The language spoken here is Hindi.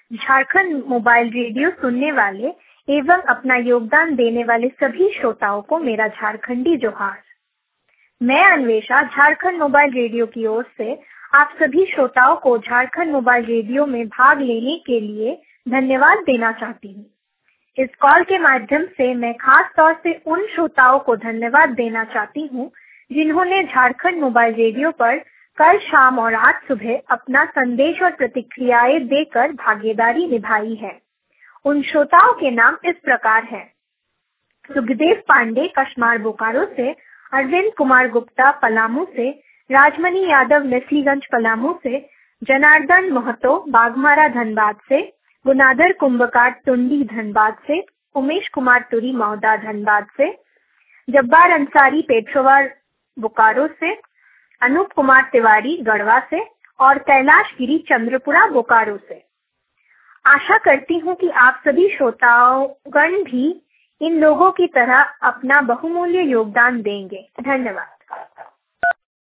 झारखंड मोबाइल रेडियो सुनने वाले एवं अपना योगदान देने वाले सभी श्रोताओं को मेरा झारखंडी जोहार। मैं अन्वेषा झारखंड मोबाइल रेडियो की ओर से आप सभी श्रोताओं को झारखंड मोबाइल रेडियो में भाग लेने के लिए धन्यवाद देना चाहती हूँ। इस कॉल के माध्यम से मैं खास तौर से उन श्रोताओं को धन्यवाद देना चाहती हूँ जिन्होंने झारखंड मोबाइल रेडियो पर कल शाम और आज सुबह अपना संदेश और प्रतिक्रियाएं देकर भागीदारी निभाई है। उन श्रोताओं के नाम इस प्रकार हैं: सुखदेव पांडे कश्मार बोकारो से, अरविंद कुमार गुप्ता पलामू से, राजमणि यादव नेस्लीगंज पलामू से, जनार्दन महतो बाघमारा धनबाद से, गुनाधर कुंभकार टुंडी धनबाद से, उमेश कुमार तुरी मौदा धनबाद से, जब्बार अंसारी पेशवार बोकारो से, अनूप कुमार तिवारी गढ़वा से और कैलाश गिरी चंद्रपुरा बोकारो से। आशा करती हूँ कि आप सभी श्रोतागण भी इन लोगों की तरह अपना बहुमूल्य योगदान देंगे। धन्यवाद।